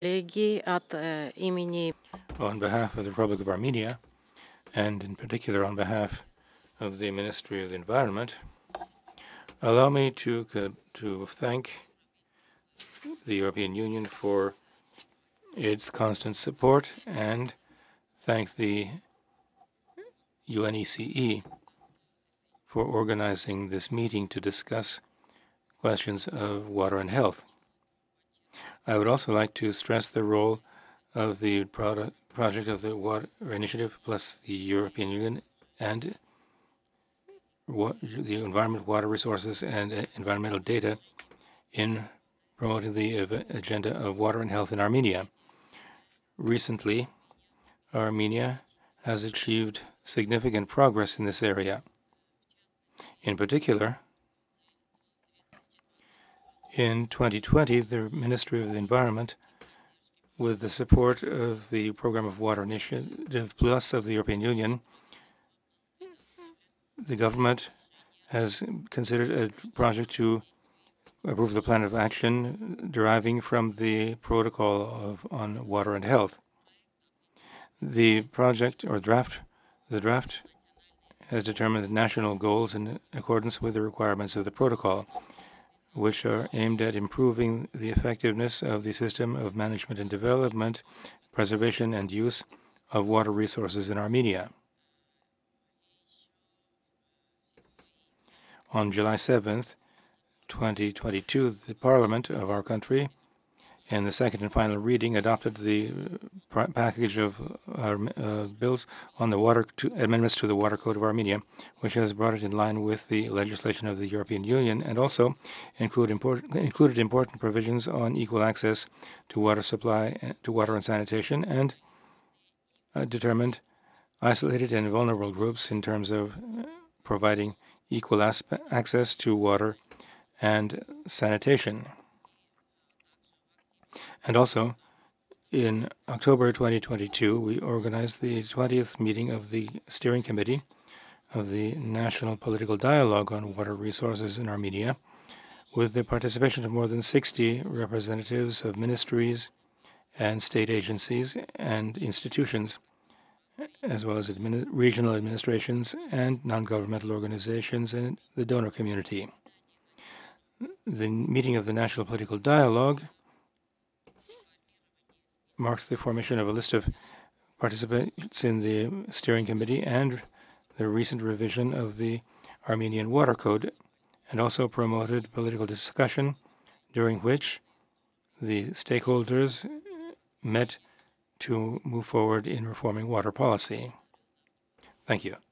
Коллеги от имени On behalf of the Republic of Armenia, and in particular on behalf of the Ministry of the Environment, allow me to thank the European Union for its constant support and thank the UNECE for organizing this meeting to discuss questions of water and health. I would also like to stress the role of the project of the Water Initiative plus the European Union and the environment, water resources, and environmental data in promoting the agenda of water and health in Armenia. Recently, Armenia has achieved significant progress in this area. In particular, in 2020, the Ministry of the Environment, with the support of the Program of Water Initiative Plus of the European Union, the government has considered a project to approve the plan of action deriving from the protocol on water and health. The project or the draft has determined national goals in accordance with the requirements of the protocol, which are aimed at improving the effectiveness of the system of management and development, preservation and use of water resources in Armenia. On July 7th, 2022, the parliament of our country, in the second and final reading, adopted the package of bills on the amendments to the Water Code of Armenia, which has brought it in line with the legislation of the European Union and also included important provisions on equal access to water supply, to water and sanitation, and determined isolated and vulnerable groups in terms of providing equal access to water and sanitation. And also, in October 2022, we organized the 20th meeting of the Steering Committee of the National Political Dialogue on Water Resources in Armenia, with the participation of more than 60 representatives of ministries and state agencies and institutions, as well as regional administrations and non-governmental organizations and the donor community. The meeting of the National Political Dialogue marked the formation of a list of participants in the steering committee and the recent revision of the Armenian Water Code, and also promoted political discussion during which the stakeholders met to move forward in reforming water policy. Thank you.